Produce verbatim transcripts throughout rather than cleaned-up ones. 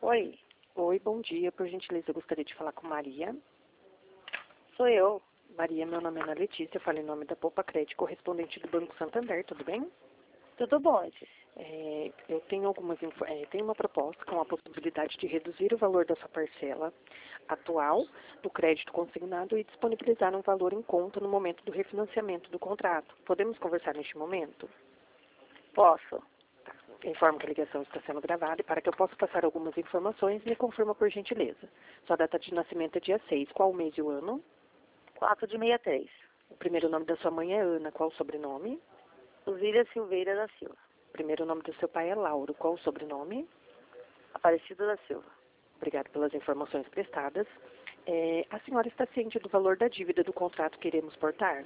Oi, Oi, bom dia. Por gentileza, eu gostaria de falar com Maria. sou eu. Maria, meu nome é Ana Letícia, eu falo em nome da Poupa Crédito, correspondente do Banco Santander, tudo bem? Tudo bom, Letícia? É, eu tenho algumas info- é, tenho uma proposta com a possibilidade de reduzir o valor da sua parcela atual do crédito consignado e disponibilizar um valor em conta no momento do refinanciamento do contrato. Podemos conversar neste momento? Posso. Informo que a ligação está sendo gravada e para que eu possa passar algumas informações, me confirma por gentileza. Sua data de nascimento é dia seis. Qual o mês e o ano? quatro de sessenta e três. O primeiro nome da sua mãe é Ana. Qual o sobrenome? Luzília Silveira da Silva. O primeiro nome do seu pai é Lauro. Qual o sobrenome? Aparecida da Silva. Obrigada pelas informações prestadas. É, a senhora está ciente do valor da dívida do contrato que iremos portar?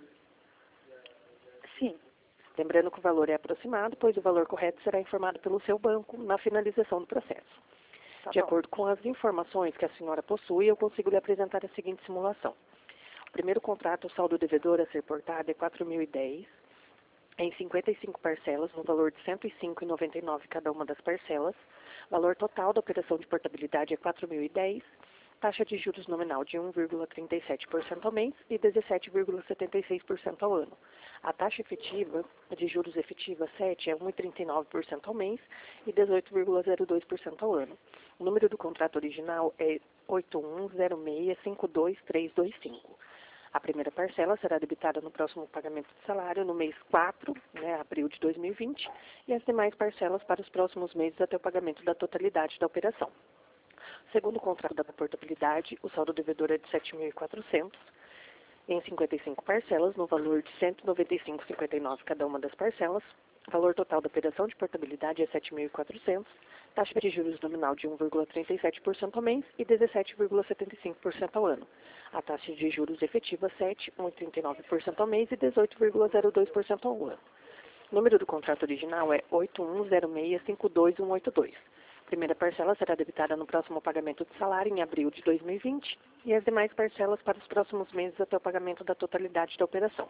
Sim. Lembrando que o valor é aproximado, pois o valor correto será informado pelo seu banco na finalização do processo. Tá De bom. acordo com as informações que a senhora possui, eu consigo lhe apresentar a seguinte simulação. O primeiro contrato, o saldo devedor a ser portado é quatro mil e dez, em cinquenta e cinco parcelas, no valor de cento e cinco reais e noventa e nove centavos cada uma das parcelas. Valor total da operação de portabilidade é quatro mil e dez, taxa de juros nominal de um vírgula trinta e sete por cento ao mês e dezessete vírgula setenta e seis por cento ao ano. A taxa efetiva de juros efetiva sete é um vírgula trinta e nove por cento ao mês e dezoito vírgula zero dois por cento ao ano. O número do contrato original é oito um zero seis cinco dois três dois cinco. A primeira parcela será debitada no próximo pagamento de salário no mês quatro, né, abril de dois mil e vinte, e as demais parcelas para os próximos meses até o pagamento da totalidade da operação. Segundo o contrato da portabilidade, o saldo devedor é de sete mil e quatrocentos, em cinquenta e cinco parcelas, no valor de cento e noventa e cinco vírgula cinquenta e nove cada uma das parcelas. O valor total da operação de portabilidade é sete mil e quatrocentos, taxa de juros nominal de um vírgula trinta e sete por cento ao mês e dezessete vírgula setenta e cinco por cento ao ano. A taxa de juros efetiva sete, um vírgula trinta e nove por cento ao mês e dezoito vírgula zero dois por cento ao ano. O número do contrato original é oito um zero seis cinco dois um oito dois. A primeira parcela será debitada no próximo pagamento de salário em abril de dois mil e vinte e as demais parcelas para os próximos meses até o pagamento da totalidade da operação.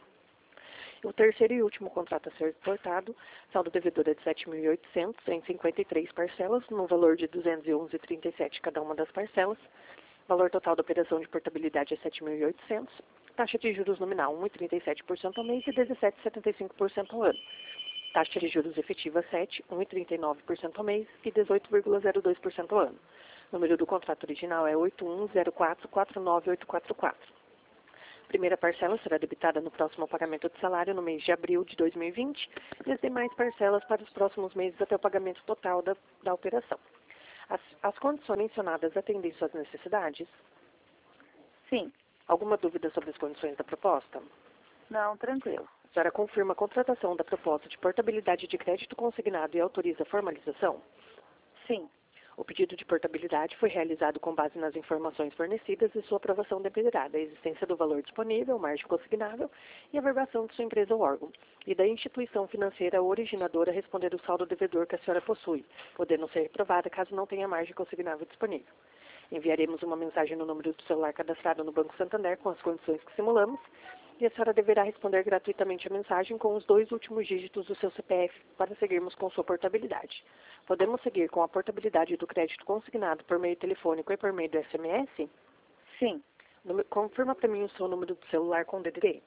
O terceiro e último contrato a ser portado, saldo devedor é de sete mil e oitocentos em cinquenta e três parcelas, no valor de duzentos e onze vírgula trinta e sete cada uma das parcelas. O valor total da operação de portabilidade é sete mil e oitocentos, taxa de juros nominal um vírgula trinta e sete por cento ao mês e dezessete vírgula setenta e cinco por cento ao ano. Taxa de juros efetiva sete, um vírgula trinta e nove por cento ao mês e dezoito vírgula zero dois por cento ao ano. O número do contrato original é oito um zero quatro quatro nove oito quatro quatro. A primeira parcela será debitada no próximo pagamento de salário no mês de abril de dois mil e vinte e as demais parcelas para os próximos meses até o pagamento total da, da operação. As, as condições mencionadas atendem suas necessidades? Sim. Alguma dúvida sobre as condições da proposta? Não, tranquilo. A senhora confirma a contratação da proposta de portabilidade de crédito consignado e autoriza a formalização? Sim. O pedido de portabilidade foi realizado com base nas informações fornecidas e sua aprovação dependerá da existência do valor disponível, margem consignável e a verbação de sua empresa ou órgão, e da instituição financeira originadora responder o saldo devedor que a senhora possui, podendo ser reprovada caso não tenha margem consignável disponível. Enviaremos uma mensagem no número do celular cadastrado no Banco Santander com as condições que simulamos, e a senhora deverá responder gratuitamente a mensagem com os dois últimos dígitos do seu C P F para seguirmos com sua portabilidade. Podemos seguir com a portabilidade do crédito consignado por meio telefônico e por meio do S M S? Sim. Número- Confirma para mim o seu número do celular com D D D.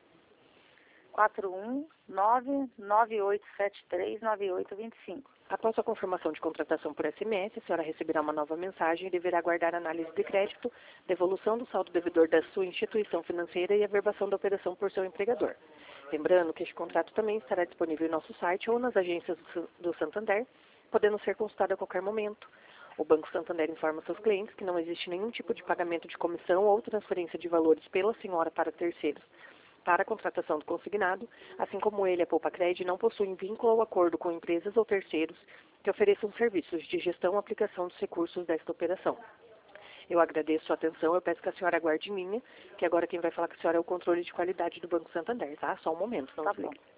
quatro um nove nove oito sete três nove oito dois cinco. Após a confirmação de contratação por S M S, a senhora receberá uma nova mensagem e deverá aguardar a análise de crédito, devolução do saldo devedor da sua instituição financeira e a verbação da operação por seu empregador. Lembrando que este contrato também estará disponível em nosso site ou nas agências do do Santander, podendo ser consultado a qualquer momento. O Banco Santander informa seus clientes que não existe nenhum tipo de pagamento de comissão ou transferência de valores pela senhora para terceiros para a contratação do consignado, assim como ele, a Poupa Crédito, não possuem vínculo ou acordo com empresas ou terceiros que ofereçam serviços de gestão ou aplicação dos recursos desta operação. Eu agradeço sua atenção, eu peço que a senhora aguarde em linha, que agora quem vai falar com a senhora é o controle de qualidade do Banco Santander, tá? Só um momento, não Tá desligue. bom.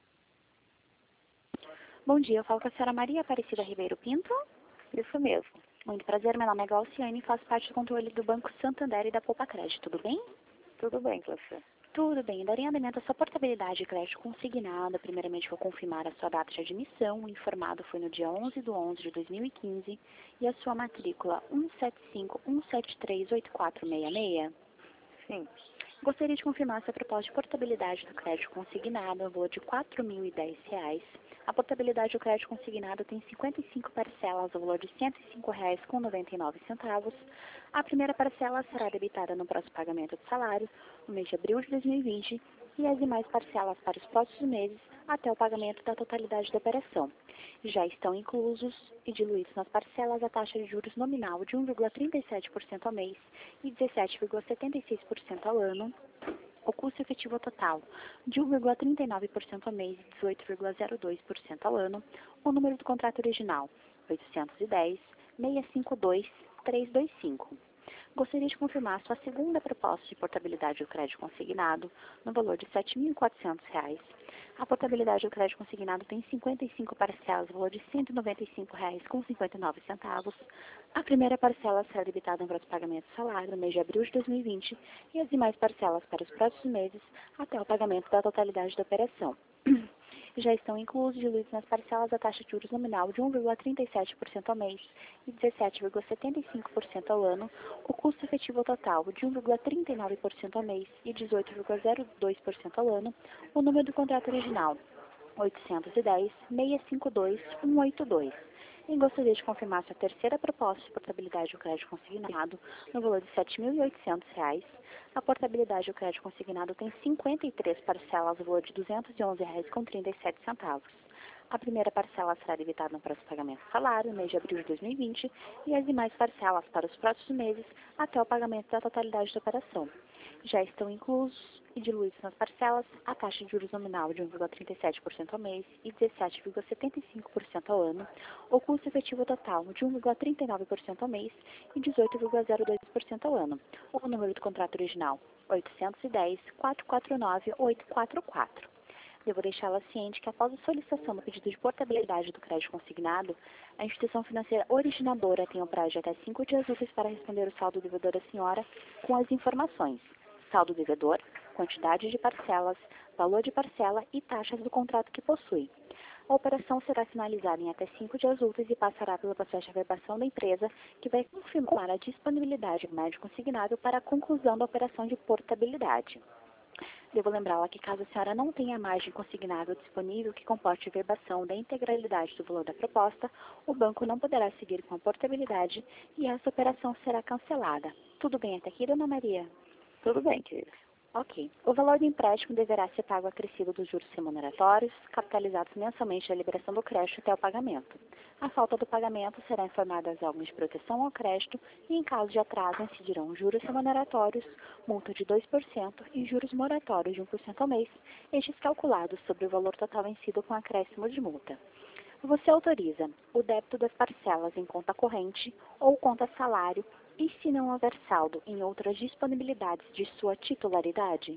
Bom dia, eu falo com a senhora Maria Aparecida Ribeiro Pinto. Isso mesmo. Muito prazer, meu nome é Glauciane e faço parte do controle do Banco Santander e da Poupa Crédito, tudo bem? Tudo bem, Cláudia? Tudo bem, darei andamento à sua portabilidade de crédito consignada. Primeiramente, vou confirmar a sua data de admissão. O informado foi no dia onze de onze de dois mil e quinze e a sua matrícula um sete cinco um sete três oito quatro seis seis. Sim. Gostaria de confirmar sua proposta de portabilidade do crédito consignado, no valor de quatro mil e dez reais. A portabilidade do crédito consignado tem cinquenta e cinco parcelas, no valor de cento e cinco reais com noventa e nove centavos. A primeira parcela será debitada no próximo pagamento do salário, no mês de abril de dois mil e vinte, e as demais parcelas para os próximos meses, até o pagamento da totalidade da operação. Já estão inclusos e diluídos nas parcelas a taxa de juros nominal de um vírgula trinta e sete por cento ao mês e dezessete vírgula setenta e seis por cento ao ano, o custo efetivo total de um vírgula trinta e nove por cento ao mês e dezoito vírgula zero dois por cento ao ano, o número do contrato original oitocentos e dez, seiscentos e cinquenta e dois, trezentos e vinte e cinco. Gostaria de confirmar sua segunda proposta de portabilidade do crédito consignado, no valor de sete mil e quatrocentos reais. A portabilidade do crédito consignado tem cinquenta e cinco parcelas, no valor de cento e noventa e cinco reais com cinquenta e nove centavos. A primeira parcela será debitada no próximo pagamento do salário, no mês de abril de dois mil e vinte, e as demais parcelas para os próximos meses, até o pagamento da totalidade da operação. Já estão inclusos e diluídos nas parcelas a taxa de juros nominal de um vírgula trinta e sete por cento ao mês e dezessete vírgula setenta e cinco por cento ao ano, o custo efetivo total de um vírgula trinta e nove por cento ao mês e dezoito vírgula zero dois por cento ao ano, o número do contrato original oitocentos e dez, seiscentos e cinquenta e dois, cento e oitenta e dois. E gostaria de confirmar sua terceira proposta de portabilidade do crédito consignado, no valor de sete mil e oitocentos reais. A portabilidade do crédito consignado tem cinquenta e três parcelas, no valor de duzentos e onze reais com trinta e sete centavos. A primeira parcela será debitada no próximo pagamento do salário, no mês de abril de dois mil e vinte, e as demais parcelas para os próximos meses, até o pagamento da totalidade da operação. Já estão inclusos e diluídos nas parcelas a taxa de juros nominal de um vírgula trinta e sete por cento ao mês e dezessete vírgula setenta e cinco por cento ao ano, o custo efetivo total de um vírgula trinta e nove por cento ao mês e dezoito vírgula zero dois por cento ao ano, o número do contrato original oitocentos e dez, quatrocentos e quarenta e nove, oitocentos e quarenta e quatro. Devo deixá-la ciente que, após a solicitação do pedido de portabilidade do crédito consignado, a instituição financeira originadora tem um prazo de até cinco dias úteis para responder o saldo devedor à senhora com as informações: saldo devedor, quantidade de parcelas, valor de parcela e taxas do contrato que possui. A operação será finalizada em até cinco dias úteis e passará pelo processo de averbação da empresa, que vai confirmar a disponibilidade do médio consignado para a conclusão da operação de portabilidade. Devo lembrá-la que, caso a senhora não tenha margem consignável disponível que comporte a verbação da integralidade do valor da proposta, o banco não poderá seguir com a portabilidade e essa operação será cancelada. Tudo bem até aqui, dona Maria? Tudo bem, querida. Ok. O valor do empréstimo deverá ser pago acrescido dos juros remuneratórios, capitalizados mensalmente da liberação do crédito até o pagamento. A falta do pagamento será informada às órgãos de proteção ao crédito e, em caso de atraso, incidirão juros remuneratórios, multa de dois por cento e juros moratórios de um por cento ao mês, estes calculados sobre o valor total vencido com acréscimo de multa. Você autoriza o débito das parcelas em conta corrente ou conta salário e, se não houver saldo, em outras disponibilidades de sua titularidade?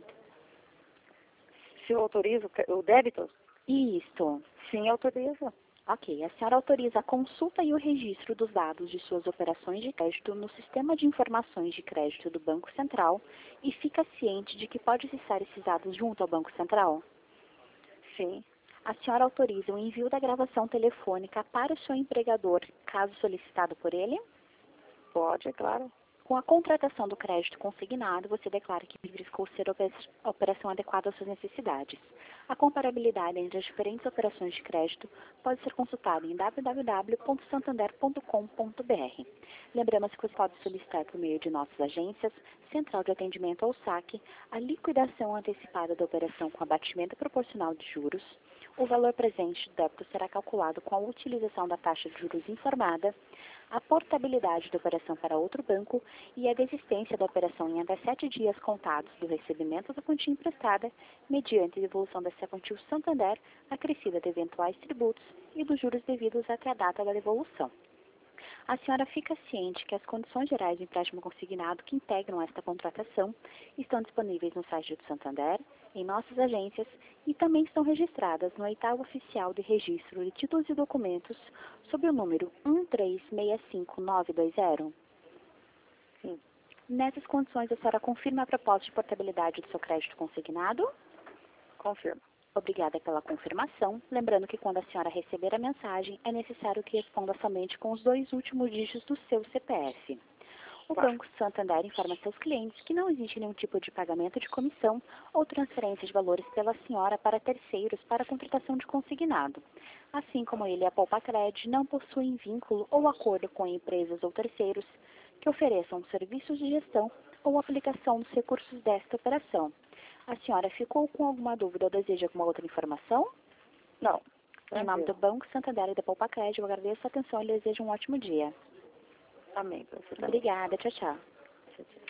Se eu autorizo o débito? Isso. Sim, autorizo. Ok. A senhora autoriza a consulta e o registro dos dados de suas operações de crédito no Sistema de Informações de Crédito do Banco Central e fica ciente de que pode acessar esses dados junto ao Banco Central? Sim. A senhora autoriza o envio da gravação telefônica para o seu empregador, caso solicitado por ele? Pode, é claro. Com a contratação do crédito consignado, você declara que verificou ser a operação adequada às suas necessidades. A comparabilidade entre as diferentes operações de crédito pode ser consultada em w w w ponto santander ponto com ponto b r. Lembramos que você pode solicitar por meio de nossas agências, Central de Atendimento ou saque, a liquidação antecipada da operação com abatimento proporcional de juros. O valor presente do débito será calculado com a utilização da taxa de juros informada, a portabilidade da operação para outro banco e a desistência da operação em até sete dias contados do recebimento da quantia emprestada, mediante devolução dessa quantia ao Santander, acrescida de eventuais tributos e dos juros devidos até a data da devolução. A senhora fica ciente que as condições gerais do empréstimo consignado que integram esta contratação estão disponíveis no site do Santander em nossas agências e também estão registradas no oitavo oficial de registro de títulos e documentos sob o número um três seis cinco nove dois zero? Sim. Nessas condições, a senhora confirma a proposta de portabilidade do seu crédito consignado? Confirmo. Obrigada pela confirmação. Lembrando que quando a senhora receber a mensagem, é necessário que responda somente com os dois últimos dígitos do seu C P F. O Claro. Banco Santander informa seus clientes que não existe nenhum tipo de pagamento de comissão ou transferência de valores pela senhora para terceiros para a contratação de consignado. Assim como ele e a Poupa-Cred não possuem vínculo ou acordo com empresas ou terceiros que ofereçam serviços de gestão ou aplicação dos recursos desta operação. A senhora ficou com alguma dúvida ou deseja alguma outra informação? Não. Em nome do Banco Santander e da Poupa-Cred, eu agradeço a atenção e desejo um ótimo dia. Amém. Pra você também. Obrigada. Tchau, tchau. Tchau, tchau.